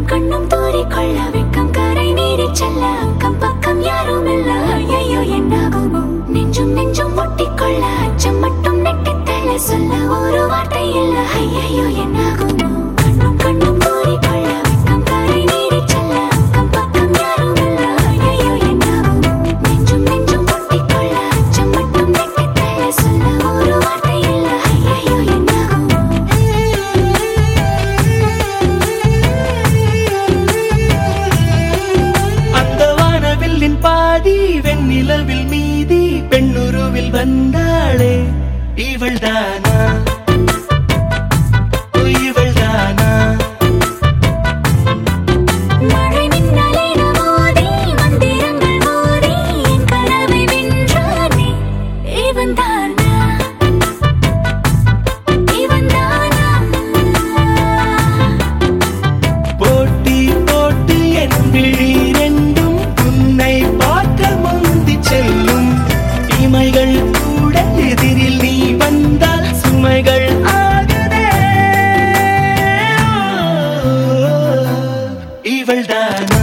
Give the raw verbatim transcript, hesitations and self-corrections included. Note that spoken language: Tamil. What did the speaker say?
கண்ணும் தூறிக்கொள்ள வெட்கம் கரை நீரிச் செல்ல அக்கம் பக்கம் யாரும் இல்ல ஐயையோ என்னாகுமோ நெஞ்சும் நெஞ்சும் ஒட்டிக்கொள்ள அச்சம் மட்டும் நெட்டித் தள்ள சொல்ல ஒரு வார்த்தை இல்ல ஐயையோ என்னாகுமோ கண்ணும் கண்ணும் தூறிக்கொள்ள வெட்கம் கரை நீரிச் செல்ல அக்கம் பக்கம் யாரும் இல்ல ஐயையோ என்னாகுமோ நெஞ்சும் நெஞ்சும் ஒட்டிக்கொள்ள அச்சம் மட்டும் நெட்டித் தள்ள சொல்ல ஒரு வார்த்தை இல்ல ஐயையோ என்னாகுமோ பாதி வெண்ணிலவில் மீதி பெண்ணுருவில் வந்தாளே இவள்தானா இவள்தானா மழை மின்னலின மோதி மந்திரங்கள் மோதி என் கனவை வென்றானே இவன்தானா இவன்தானா போட்டி போட்டு என் விழி ரெண்டும் உன்னை பார்க்க முந்தி செல்லும் இமைகள் கூட எதிரில் நீ வந்தால் சுமைகள் ஆகுதே இவள்தானா